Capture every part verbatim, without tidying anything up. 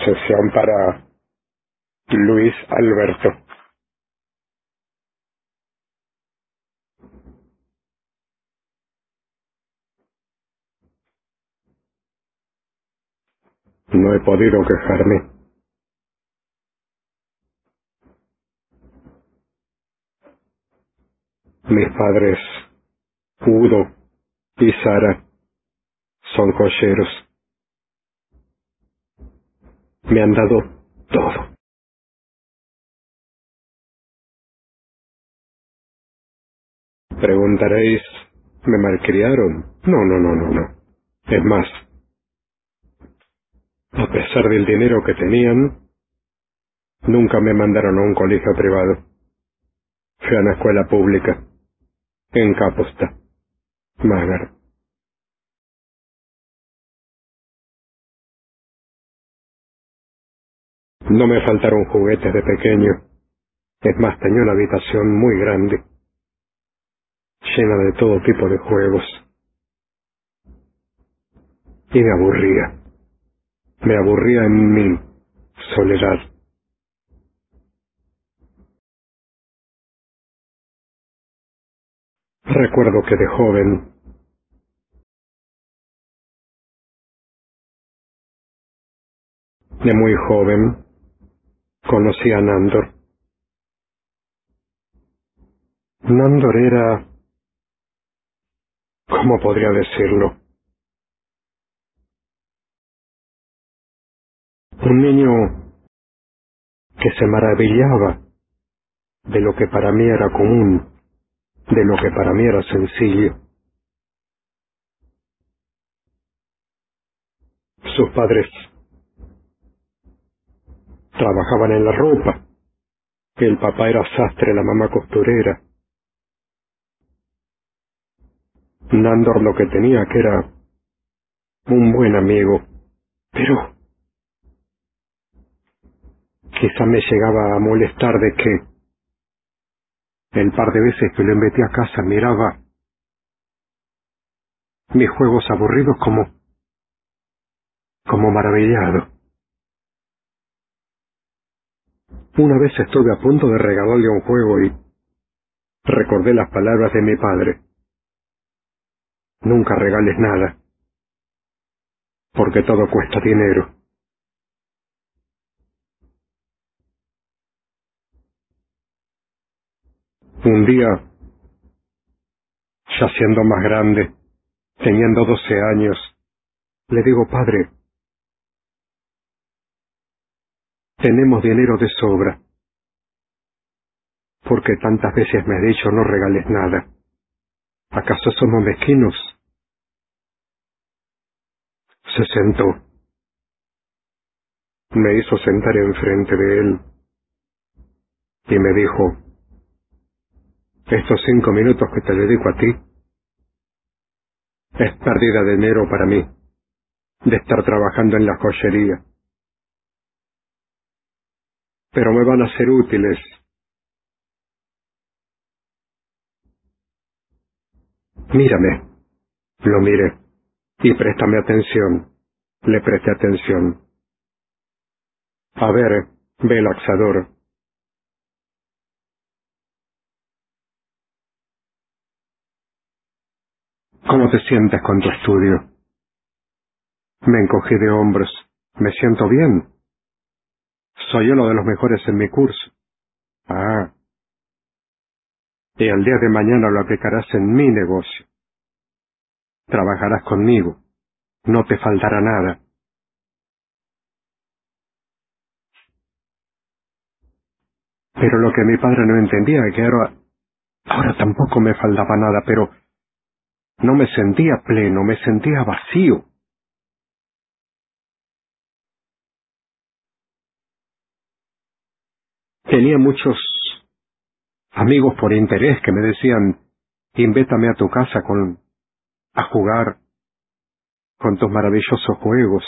Sesión para Luis Alberto. No he podido quejarme. Mis padres, Udo y Sara, son joyeros. Me han dado todo. Preguntaréis, ¿me malcriaron? No, no, no, no, no. Es más, a pesar del dinero que tenían, nunca me mandaron a un colegio privado. Fui a una escuela pública, en Caposta, Mágar. No me faltaron juguetes de pequeño. Es más, tenía una habitación muy grande, llena de todo tipo de juegos. Y me aburría. Me aburría en mi soledad. Recuerdo que de joven, de muy joven, conocí a Nándor. Nándor era, ¿cómo podría decirlo? Un niño que se maravillaba de lo que para mí era común, de lo que para mí era sencillo. Sus padres trabajaban en la ropa. El papá era sastre, la mamá costurera. Nándor lo que tenía que era un buen amigo, pero quizá me llegaba a molestar de que el par de veces que lo metí a casa miraba mis juegos aburridos como, como maravillado. Una vez estuve a punto de regalarle un juego y recordé las palabras de mi padre. Nunca regales nada, porque todo cuesta dinero. Un día, ya siendo más grande, teniendo doce años, le digo, padre, tenemos dinero de sobra. Porque tantas veces me has dicho no regales nada. ¿Acaso somos mezquinos? Se sentó. Me hizo sentar enfrente de él y me dijo, estos cinco minutos que te dedico a ti es pérdida de dinero para mí, de estar trabajando en la joyería. Pero me van a ser útiles. Mírame. Lo miré. Y préstame atención. Le presté atención. A ver, ve el laxador. ¿Cómo te sientes con tu estudio? Me encogí de hombros. Me siento bien. Soy uno de los mejores en mi curso. Ah, y el día de mañana lo aplicarás en mi negocio. Trabajarás conmigo. No te faltará nada. Pero lo que mi padre no entendía es que ahora, ahora tampoco me faltaba nada, pero no me sentía pleno, me sentía vacío. Tenía muchos amigos por interés que me decían, invétame a tu casa con, a jugar con tus maravillosos juegos.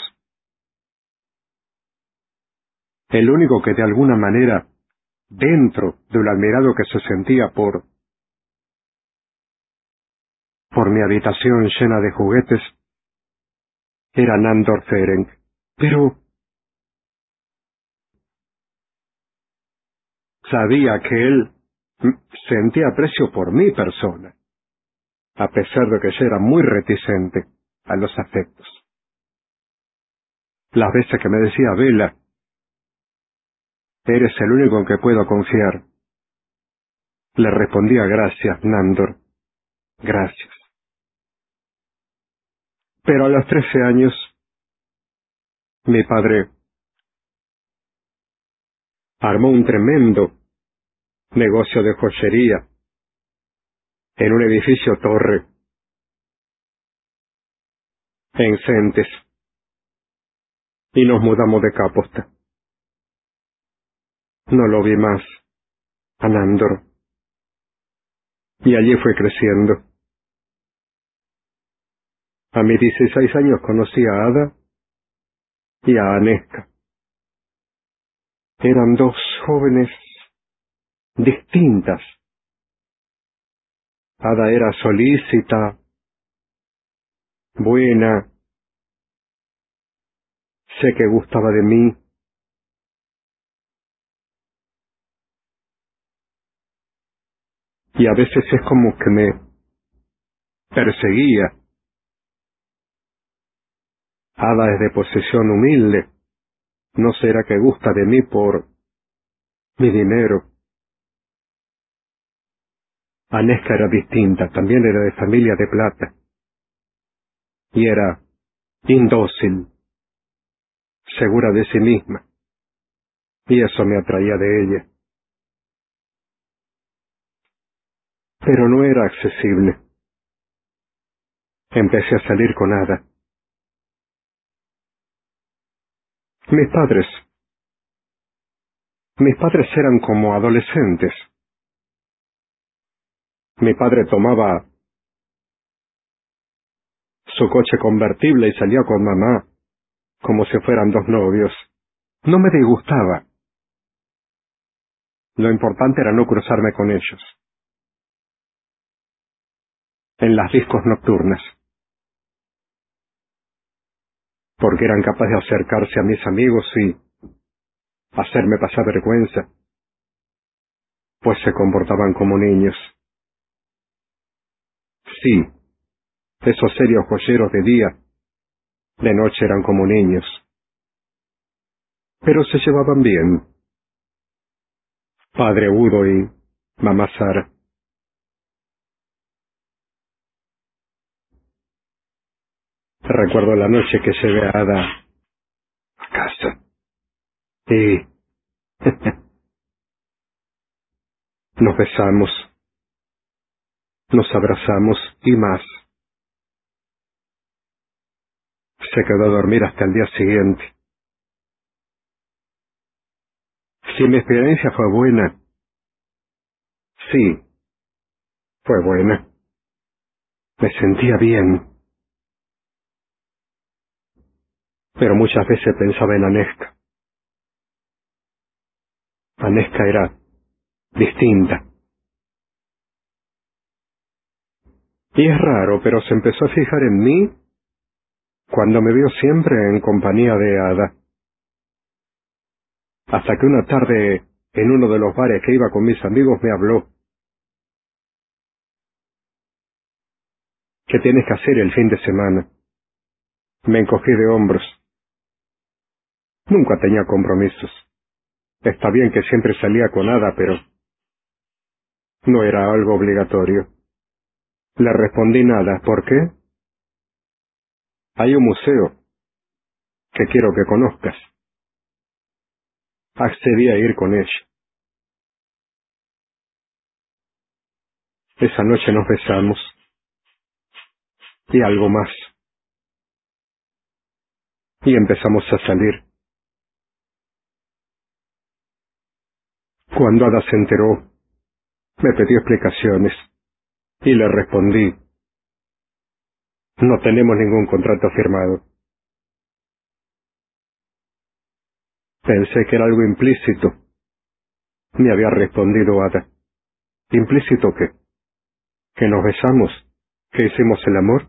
El único que de alguna manera, dentro de lo admirado que se sentía por, por mi habitación llena de juguetes, era Nándor Ferenc. Pero Sabía que él mm, sentía aprecio por mi persona, a pesar de que yo era muy reticente a los afectos. Las veces que me decía, Vela, eres el único en que puedo confiar, le respondía, gracias, Nándor, gracias. Pero a los trece años, mi padre armó un tremendo negocio de joyería en un edificio torre en Centes, y nos mudamos de Caposta. No lo vi más, a Nándor, y allí fue creciendo. A mis dieciséis años conocí a Ada y a Aneska. Eran dos jóvenes distintas. Ada era solícita, buena, sé que gustaba de mí. Y a veces es como que me perseguía. Ada es de posesión humilde. ¿No será que gusta de mí por mi dinero? Aneska era distinta, también era de familia de plata. Y era indócil, segura de sí misma. Y eso me atraía de ella. Pero no era accesible. Empecé a salir con Ada. Mis padres, mis padres eran como adolescentes. Mi padre tomaba su coche convertible y salía con mamá, como si fueran dos novios. No me disgustaba. Lo importante era no cruzarme con ellos. En las discos nocturnas. Porque eran capaces de acercarse a mis amigos y hacerme pasar vergüenza, pues se comportaban como niños. Sí, esos serios joyeros de día, de noche eran como niños. Pero se llevaban bien. Padre Udo y mamá Sara. Recuerdo la noche que llevé a Ada a casa. Y nos besamos, nos abrazamos y más. Se quedó a dormir hasta el día siguiente. Si mi experiencia fue buena, sí, fue buena. Me sentía bien. Pero muchas veces pensaba en Aneska. Aneska era distinta. Y es raro, pero se empezó a fijar en mí cuando me vio siempre en compañía de Ada. Hasta que una tarde, en uno de los bares que iba con mis amigos, me habló. ¿Qué tienes que hacer el fin de semana? Me encogí de hombros. Nunca tenía compromisos. Está bien que siempre salía con Ada, pero no era algo obligatorio. Le respondí nada. ¿Por qué? Hay un museo que quiero que conozcas. Accedí a ir con ella. Esa noche nos besamos. Y algo más. Y empezamos a salir. Cuando Ada se enteró, me pidió explicaciones. Y le respondí, no tenemos ningún contrato firmado. Pensé que era algo implícito. Me había respondido Ada. ¿Implícito qué? ¿Que nos besamos? ¿Que hicimos el amor?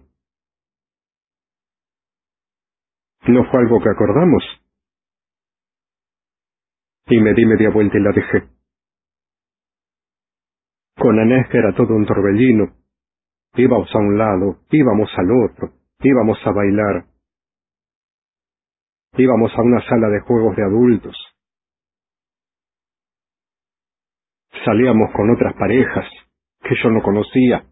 ¿No fue algo que acordamos? Y me di media vuelta y la dejé. Con Aneska era todo un torbellino. Íbamos a un lado, íbamos al otro, íbamos a bailar. Íbamos a una sala de juegos de adultos. Salíamos con otras parejas que yo no conocía.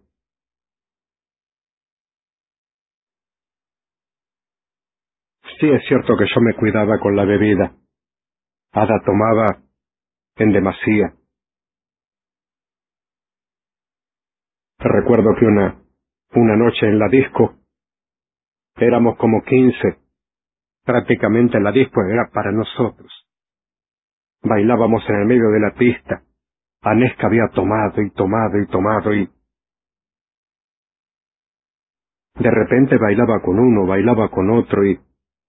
Sí es cierto que yo me cuidaba con la bebida. Ada tomaba en demasía. Recuerdo que una, una noche en la disco, éramos como quince. Prácticamente la disco era para nosotros. Bailábamos en el medio de la pista. Aneska había tomado y tomado y tomado y... De repente bailaba con uno, bailaba con otro y...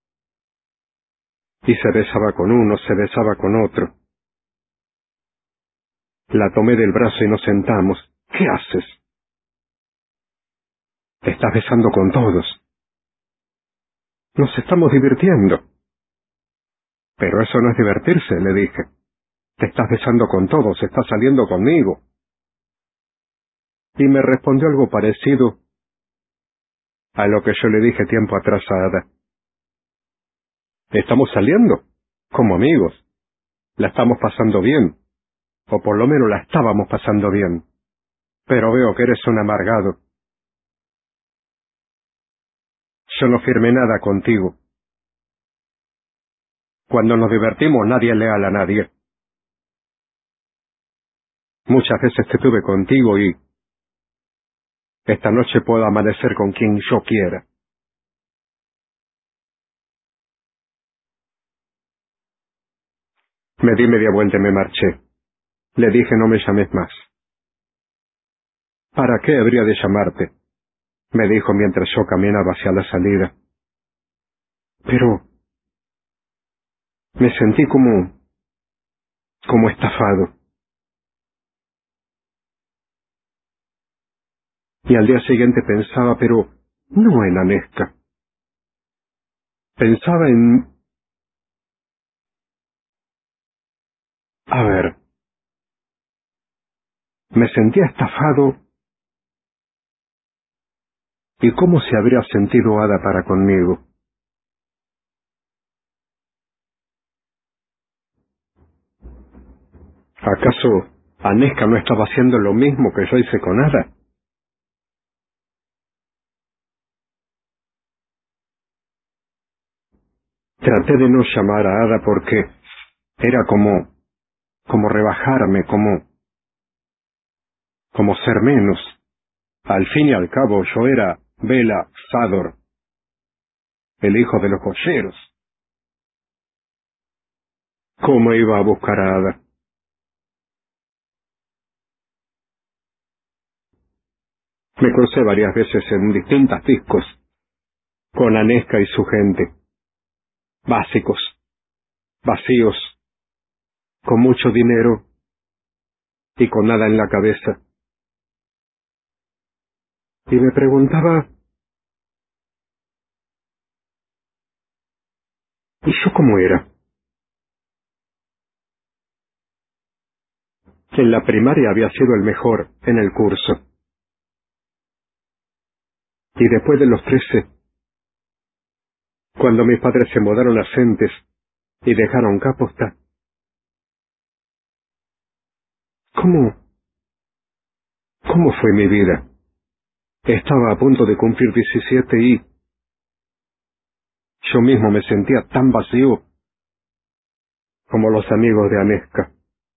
Y se besaba con uno, se besaba con otro. La tomé del brazo y nos sentamos. ¿Qué haces? Te estás besando con todos. Nos estamos divirtiendo. Pero eso no es divertirse, le dije. Te estás besando con todos, estás saliendo conmigo. Y me respondió algo parecido a lo que yo le dije tiempo atrás a Ada. Estamos saliendo, como amigos. La estamos pasando bien. O por lo menos la estábamos pasando bien. Pero veo que eres un amargado. Yo no firmé nada contigo. Cuando nos divertimos nadie es leal a nadie. Muchas veces te tuve contigo y... Esta noche puedo amanecer con quien yo quiera. Me di media vuelta y me marché. Le dije no me llames más. ¿Para qué habría de llamarte? Me dijo mientras yo caminaba hacia la salida. Pero... me sentí como... como estafado. Y al día siguiente pensaba, pero no en Aneska. Pensaba en... A ver, me sentía estafado. ¿Y cómo se habría sentido Ada para conmigo? ¿Acaso Aneska no estaba haciendo lo mismo que yo hice con Ada? Traté de no llamar a Ada porque era como... como rebajarme, como... como ser menos. Al fin y al cabo yo era Bela Sador, el hijo de los joyeros. ¿Cómo iba a buscar a Ada? Me crucé varias veces en distintas discos con Aneska y su gente. Básicos, vacíos, con mucho dinero y con nada en la cabeza. Y me preguntaba, ¿y yo cómo era? En la primaria había sido el mejor en el curso. Y después de los trece, cuando mis padres se mudaron a Centes y dejaron Caposta, ¿cómo, cómo fue mi vida? Estaba a punto de cumplir diecisiete y yo mismo me sentía tan vacío como los amigos de Aneska.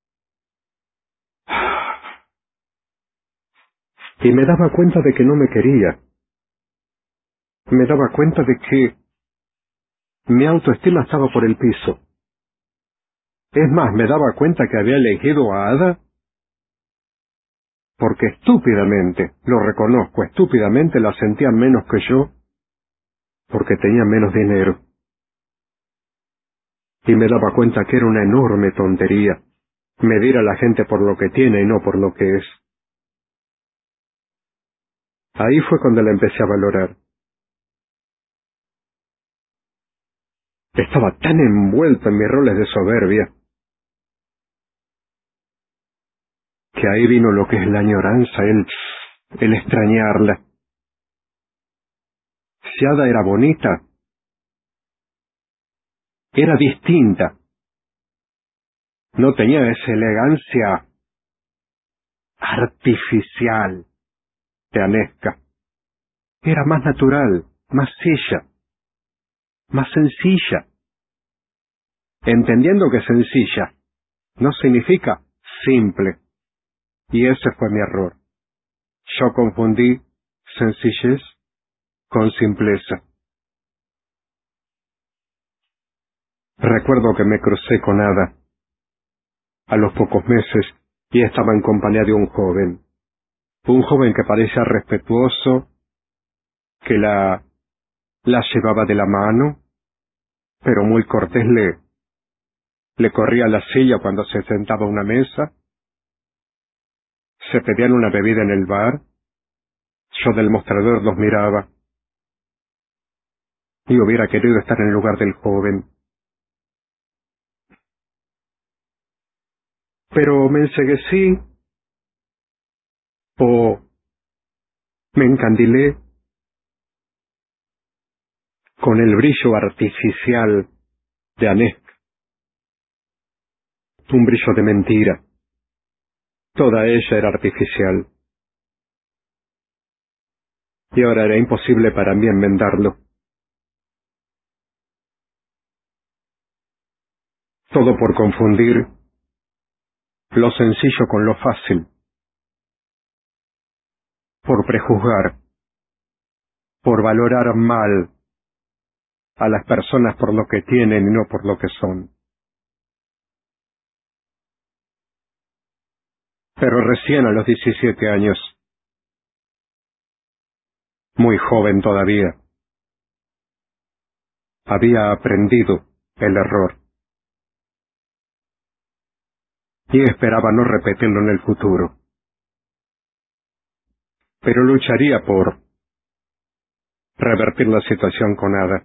Y me daba cuenta de que no me quería. Me daba cuenta de que mi autoestima estaba por el piso. Es más, me daba cuenta que había elegido a Ada porque estúpidamente, lo reconozco, estúpidamente la sentía menos que yo porque tenía menos dinero. Y me daba cuenta que era una enorme tontería medir a la gente por lo que tiene y no por lo que es. Ahí fue cuando la empecé a valorar. Estaba tan envuelto en mis roles de soberbia que ahí vino lo que es la añoranza, el, el extrañarla. Si Ada era bonita, era distinta. No tenía esa elegancia artificial de Aneska. Era más natural, más ella, más sencilla. Entendiendo que sencilla no significa simple. Y ese fue mi error. Yo confundí sencillez con simpleza. Recuerdo que me crucé con Ada a los pocos meses y estaba en compañía de un joven. Un joven que parecía respetuoso, que la, la llevaba de la mano, pero muy cortés le, le corría la silla cuando se sentaba a una mesa. Se pedían una bebida en el bar. Yo del mostrador los miraba y hubiera querido estar en el lugar del joven. Pero me enceguecí o me encandilé con el brillo artificial de Aneska. Un brillo de mentira. Toda ella era artificial. Y ahora era imposible para mí enmendarlo. Todo por confundir lo sencillo con lo fácil. Por prejuzgar. Por valorar mal a las personas por lo que tienen y no por lo que son. Pero recién a los diecisiete años, muy joven todavía, había aprendido el error. Y esperaba no repetirlo en el futuro. Pero lucharía por revertir la situación con Ada.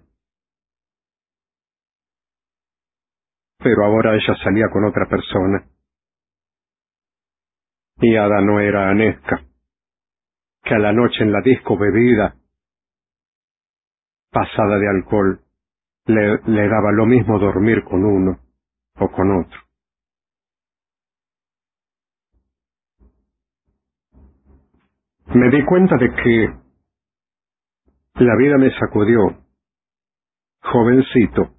Pero ahora ella salía con otra persona. Y Ada no era Aneska, que a la noche en la disco bebida, pasada de alcohol, le, le daba lo mismo dormir con uno o con otro. Me di cuenta de que la vida me sacudió, jovencito,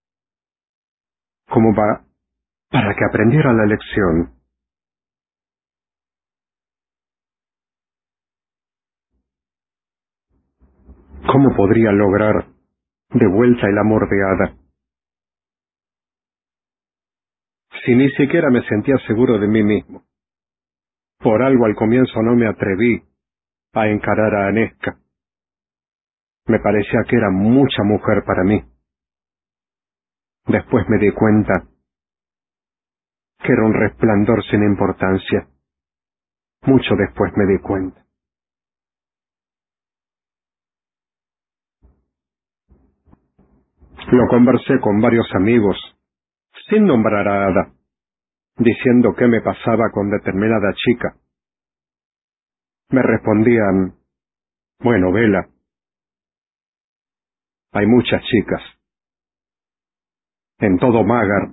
como va, para que aprendiera la lección. ¿Cómo podría lograr de vuelta el amor de Ada? Si ni siquiera me sentía seguro de mí mismo. Por algo al comienzo no me atreví a encarar a Aneska. Me parecía que era mucha mujer para mí. Después me di cuenta que era un resplandor sin importancia. Mucho después me di cuenta. Lo conversé con varios amigos, sin nombrar a Ada, diciendo qué me pasaba con determinada chica. Me respondían, bueno, Vela, hay muchas chicas. En todo Mágar.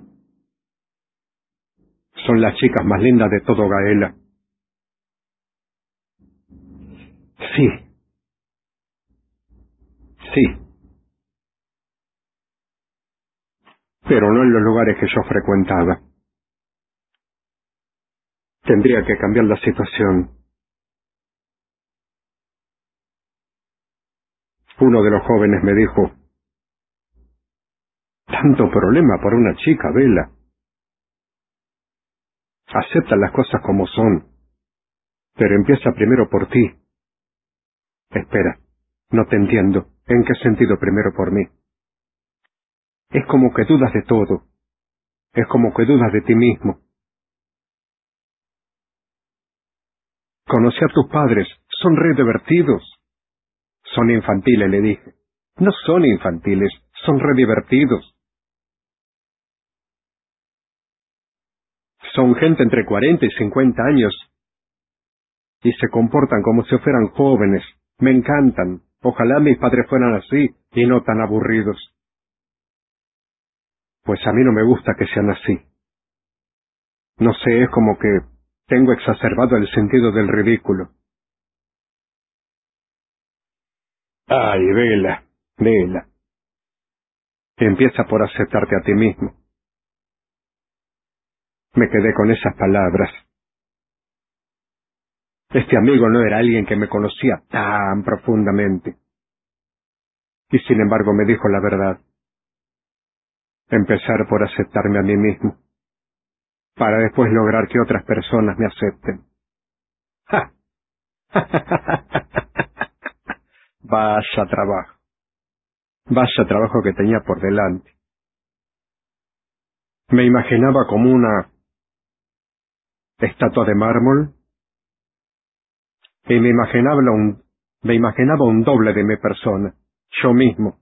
Son las chicas más lindas de todo Gaela. Sí. Sí. Pero no en los lugares que yo frecuentaba. Tendría que cambiar la situación. Uno de los jóvenes me dijo, tanto problema por una chica, Vela. Acepta las cosas como son, pero empieza primero por ti. Espera, no te entiendo. ¿En qué sentido primero por mí? Es como que dudas de todo. Es como que dudas de ti mismo. Conocí a tus padres. Son re divertidos. Son infantiles, le dije. No son infantiles, son re divertidos. Son gente entre cuarenta y cincuenta años y se comportan como si fueran jóvenes. Me encantan. Ojalá mis padres fueran así y no tan aburridos. Pues a mí no me gusta que sean así. No sé, es como que tengo exacerbado el sentido del ridículo. Ay, Vela, Vela. Empieza por aceptarte a ti mismo. Me quedé con esas palabras. Este amigo no era alguien que me conocía tan profundamente. Y sin embargo me dijo la verdad. Empezar por aceptarme a mí mismo, para después lograr que otras personas me acepten. ¡Ja! Vaya trabajo. Vaya trabajo que tenía por delante. Me imaginaba como una estatua de mármol y me imaginaba un, me imaginaba un doble de mi persona, yo mismo,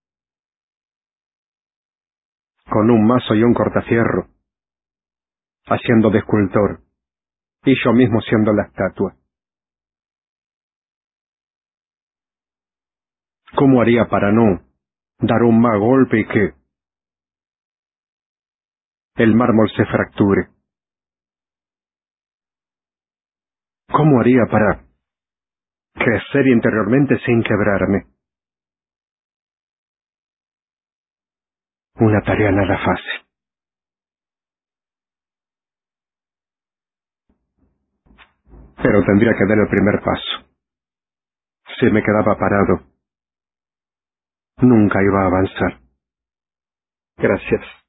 con un mazo y un cortafierro, haciendo de escultor, y yo mismo siendo la estatua. ¿Cómo haría para no dar un mal golpe y que el mármol se fracture? ¿Cómo haría para crecer interiormente sin quebrarme? Una tarea nada fácil. Pero tendría que dar el primer paso. Si me quedaba parado, nunca iba a avanzar. Gracias.